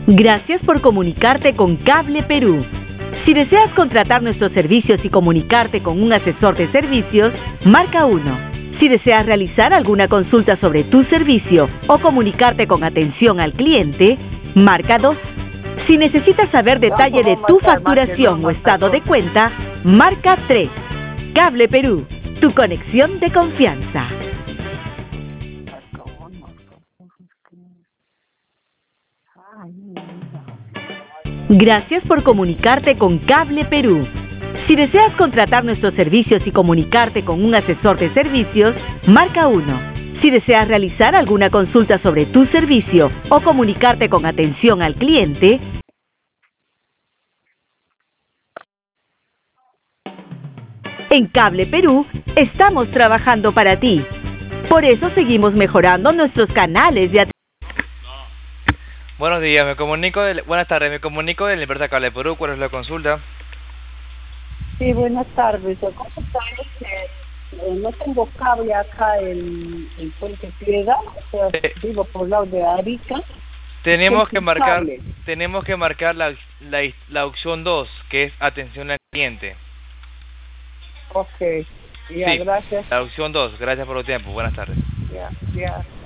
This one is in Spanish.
Gracias por comunicarte con Cable Perú. Si deseas contratar nuestros servicios y comunicarte con un asesor de servicios, marca 1. Si deseas realizar alguna consulta sobre tu servicio o comunicarte con atención al cliente, marca 2. Si necesitas saber detalle de tu facturación o estado de cuenta, marca 3. Cable Perú, tu conexión de confianza. Gracias por comunicarte con Cable Perú. Si deseas contratar nuestros servicios y comunicarte con un asesor de servicios, marca 1. Si deseas realizar alguna consulta sobre tu servicio o comunicarte con atención al cliente, en Cable Perú estamos trabajando para ti. Por eso seguimos mejorando nuestros canales de atención. Buenos días, buenas tardes, me comunico de la empresa Cable Perú. ¿Cuál es la consulta? Sí, buenas tardes. Lo que pasa es que no tengo cable acá en Puente Piedra, o sea, vivo por el lado de Arica. Tenemos que marcar la opción 2, que es atención al cliente. Ok, ya, Sí, gracias. la opción 2, gracias por tu tiempo, buenas tardes. Ya.